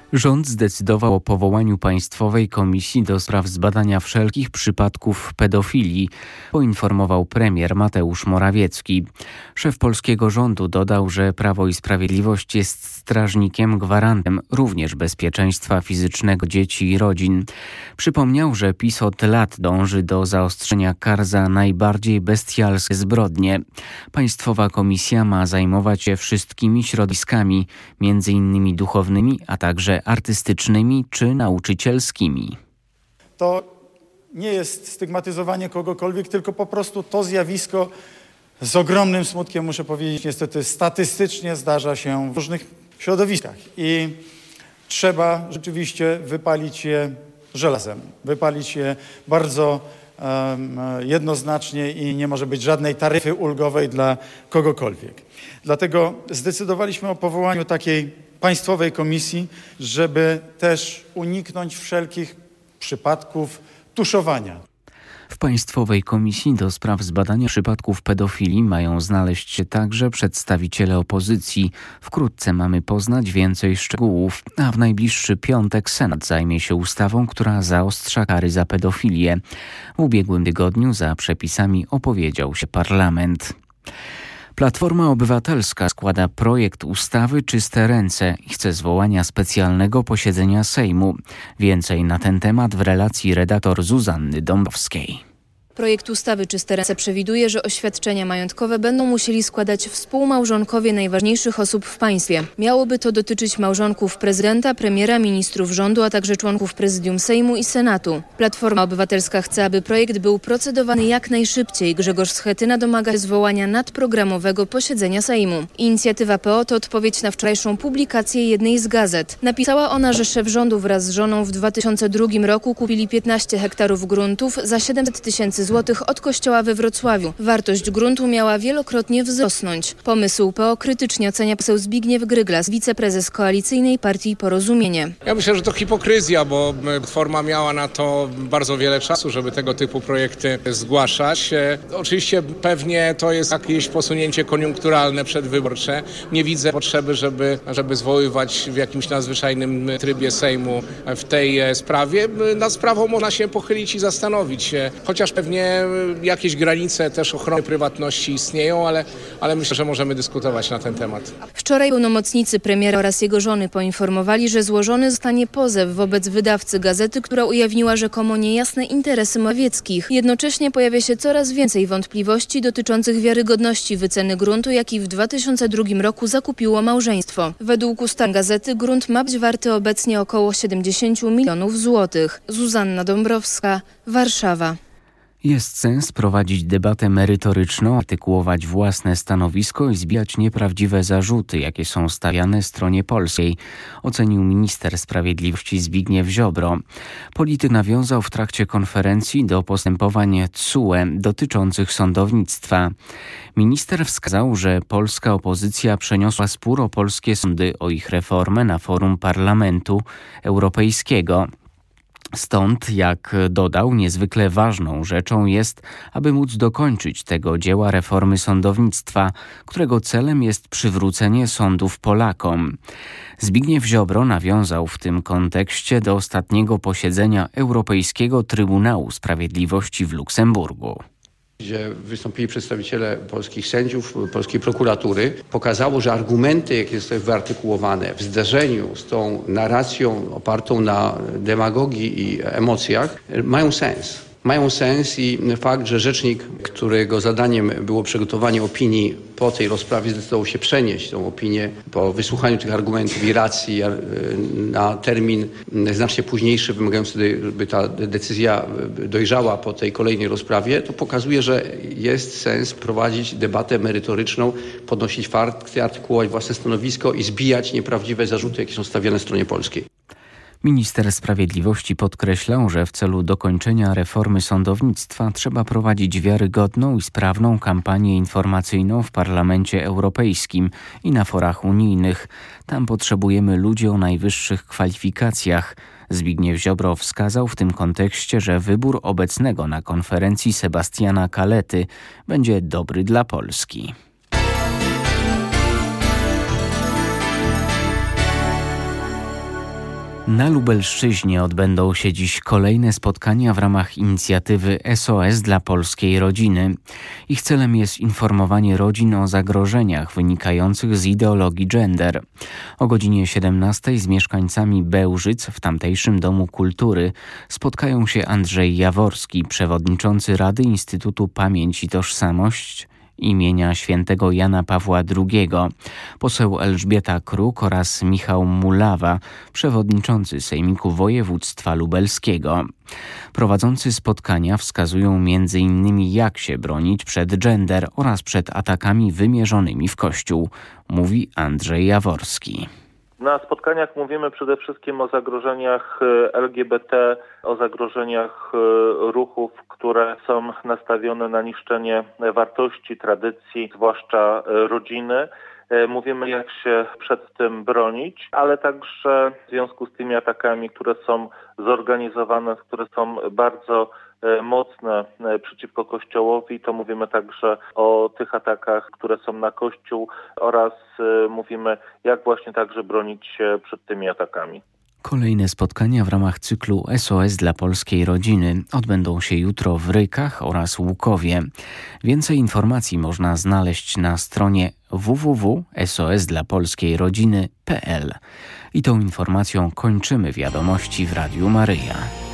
Rząd zdecydował o powołaniu Państwowej Komisji do spraw zbadania wszelkich przypadków pedofilii, poinformował premier Mateusz Morawiecki. Szef polskiego rządu dodał, że Prawo i Sprawiedliwość jest strażnikiem, gwarantem również bezpieczeństwa fizycznego dzieci i rodzin. Przypomniał, że PiS od lat dąży do zaostrzenia kar za najbardziej bestialskie zbrodnie. Państwowa Komisja ma zajmować się wszystkimi środowiskami, m.in. duchownymi, a także artystycznymi czy nauczycielskimi. To nie jest stygmatyzowanie kogokolwiek, tylko po prostu to zjawisko z ogromnym smutkiem, muszę powiedzieć, niestety statystycznie zdarza się w różnych środowiskach i trzeba rzeczywiście wypalić je żelazem, wypalić je bardzo jednoznacznie i nie może być żadnej taryfy ulgowej dla kogokolwiek. Dlatego zdecydowaliśmy o powołaniu takiej Państwowej Komisji, żeby też uniknąć wszelkich przypadków tuszowania. W Państwowej Komisji do spraw zbadania przypadków pedofilii mają znaleźć się także przedstawiciele opozycji. Wkrótce mamy poznać więcej szczegółów, a w najbliższy piątek Senat zajmie się ustawą, która zaostrza kary za pedofilię. W ubiegłym tygodniu za przepisami opowiedział się parlament. Platforma Obywatelska składa projekt ustawy Czyste ręce i chce zwołania specjalnego posiedzenia Sejmu. Więcej na ten temat w relacji redaktor Zuzanny Dąbrowskiej. Projekt ustawy Czyste ręce przewiduje, że oświadczenia majątkowe będą musieli składać współmałżonkowie najważniejszych osób w państwie. Miałoby to dotyczyć małżonków prezydenta, premiera, ministrów rządu, a także członków prezydium Sejmu i Senatu. Platforma Obywatelska chce, aby projekt był procedowany jak najszybciej. Grzegorz Schetyna domaga się zwołania nadprogramowego posiedzenia Sejmu. Inicjatywa PO to odpowiedź na wczorajszą publikację jednej z gazet. Napisała ona, że szef rządu wraz z żoną w 2002 roku kupili 15 hektarów gruntów za 700 000 złotych od kościoła we Wrocławiu. Wartość gruntu miała wielokrotnie wzrosnąć. Pomysł PO krytycznie ocenia poseł Zbigniew Gryglas, wiceprezes koalicyjnej partii Porozumienie. Ja myślę, że to hipokryzja, bo Platforma miała na to bardzo wiele czasu, żeby tego typu projekty zgłaszać. Oczywiście pewnie to jest jakieś posunięcie koniunkturalne, przedwyborcze. Nie widzę potrzeby, żeby zwoływać w jakimś nadzwyczajnym trybie Sejmu w tej sprawie. Nad sprawą można się pochylić i zastanowić się, chociaż pewnie jakieś granice też ochrony prywatności istnieją, ale myślę, że możemy dyskutować na ten temat. Wczoraj pełnomocnicy premiera oraz jego żony poinformowali, że złożony zostanie pozew wobec wydawcy gazety, która ujawniła rzekomo niejasne interesy Morawieckich. Jednocześnie pojawia się coraz więcej wątpliwości dotyczących wiarygodności wyceny gruntu, jaki w 2002 roku zakupiło małżeństwo. Według ustaleń gazety grunt ma być warty obecnie około 70 milionów złotych. Zuzanna Dąbrowska, Warszawa. Jest sens prowadzić debatę merytoryczną, artykułować własne stanowisko i zbijać nieprawdziwe zarzuty, jakie są stawiane stronie polskiej, ocenił minister sprawiedliwości Zbigniew Ziobro. Polityk nawiązał w trakcie konferencji do postępowań TSUE dotyczących sądownictwa. Minister wskazał, że polska opozycja przeniosła spór o polskie sądy, o ich reformę na forum Parlamentu Europejskiego. Stąd, jak dodał, niezwykle ważną rzeczą jest, aby móc dokończyć tego dzieła reformy sądownictwa, którego celem jest przywrócenie sądów Polakom. Zbigniew Ziobro nawiązał w tym kontekście do ostatniego posiedzenia Europejskiego Trybunału Sprawiedliwości w Luksemburgu, gdzie wystąpili przedstawiciele polskich sędziów, polskiej prokuratury, pokazało, że argumenty, jakie zostały wyartykułowane w zderzeniu z tą narracją opartą na demagogii i emocjach, mają sens. Mają sens i fakt, że rzecznik, którego zadaniem było przygotowanie opinii po tej rozprawie, zdecydował się przenieść tę opinię po wysłuchaniu tych argumentów i racji na termin znacznie późniejszy, wymagający, by ta decyzja dojrzała po tej kolejnej rozprawie, to pokazuje, że jest sens prowadzić debatę merytoryczną, podnosić fakty, artykułować własne stanowisko i zbijać nieprawdziwe zarzuty, jakie są stawiane stronie polskiej. Minister Sprawiedliwości podkreślał, że w celu dokończenia reformy sądownictwa trzeba prowadzić wiarygodną i sprawną kampanię informacyjną w Parlamencie Europejskim i na forach unijnych. Tam potrzebujemy ludzi o najwyższych kwalifikacjach. Zbigniew Ziobro wskazał w tym kontekście, że wybór obecnego na konferencji Sebastiana Kalety będzie dobry dla Polski. Na Lubelszczyźnie odbędą się dziś kolejne spotkania w ramach inicjatywy SOS dla polskiej rodziny. Ich celem jest informowanie rodzin o zagrożeniach wynikających z ideologii gender. O godzinie 17 z mieszkańcami Bełżyc w tamtejszym Domu Kultury spotkają się Andrzej Jaworski, przewodniczący Rady Instytutu Pamięć i Tożsamość imienia świętego Jana Pawła II, poseł Elżbieta Kruk oraz Michał Mulawa, przewodniczący Sejmiku Województwa Lubelskiego. Prowadzący spotkania wskazują m.in. jak się bronić przed gender oraz przed atakami wymierzonymi w Kościół, mówi Andrzej Jaworski. Na spotkaniach mówimy przede wszystkim o zagrożeniach LGBT, o zagrożeniach ruchów, które są nastawione na niszczenie wartości, tradycji, zwłaszcza rodziny. Mówimy, jak się przed tym bronić, ale także w związku z tymi atakami, które są zorganizowane, które są bardzo mocne przeciwko Kościołowi, to mówimy także o tych atakach, które są na Kościół oraz mówimy, jak właśnie także bronić się przed tymi atakami. Kolejne spotkania w ramach cyklu SOS dla polskiej rodziny odbędą się jutro w Rykach oraz Łukowie. Więcej informacji można znaleźć na stronie www.sosdlapolskiejrodziny.pl. I tą informacją kończymy wiadomości w Radiu Maryja.